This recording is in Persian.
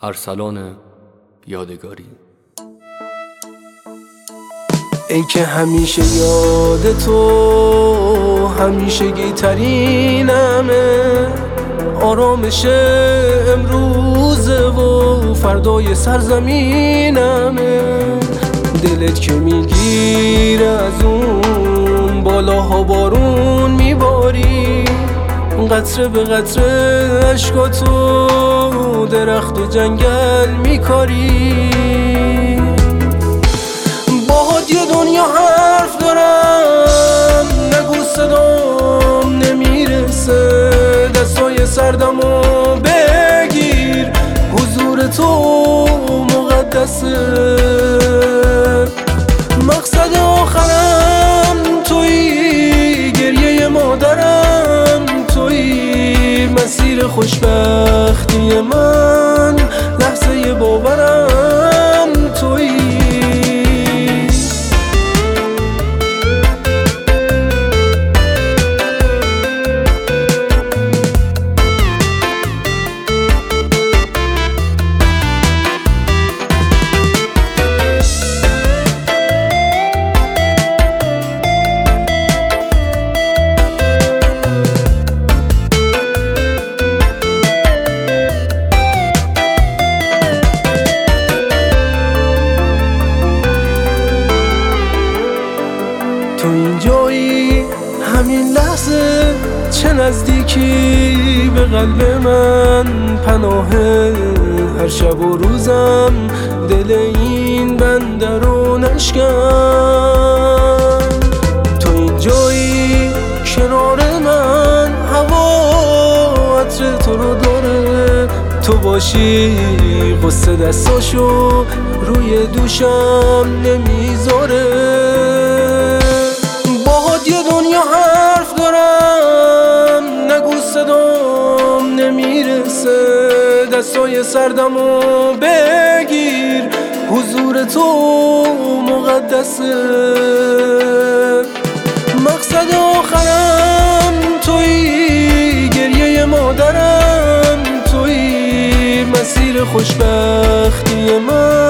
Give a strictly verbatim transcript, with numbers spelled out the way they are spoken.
ارسلان یادگاری. ای که همیشه یاد تو همیشگی ترینمه، آرامش امروزه و فردای سرزمینمه. دلت که میگیره از اون بالاها بارون میباری، قطره به قطره عشقاتو درخت و جنگل میکاری. باهات یه دنیا حرف دارم، نگو صدام نمیرسه، دستای سردمو بگیر، حضور تو مقدسه. مقصد آخرم تویی، گریه مادرم تویی، مسیر خوشبختی من، لحظه باورم تویی. تو اینجایی همین لحظه، چه نزدیکی به قلب من، پناه هر شب و روزم، دل این بنده رو نشکن. تو اینجایی کنار من، هوا عطر تو رو داره، تو باشی قصه دستاشو روی دوشم نمیذاره. یه دنیا حرف دارم، نگو صدام نمیرسه، دستای سردمو بگیر، حضور تو مقدسه. مقصد آخرم تویی، گریه مادرم تویی، مسیر خوشبختی من،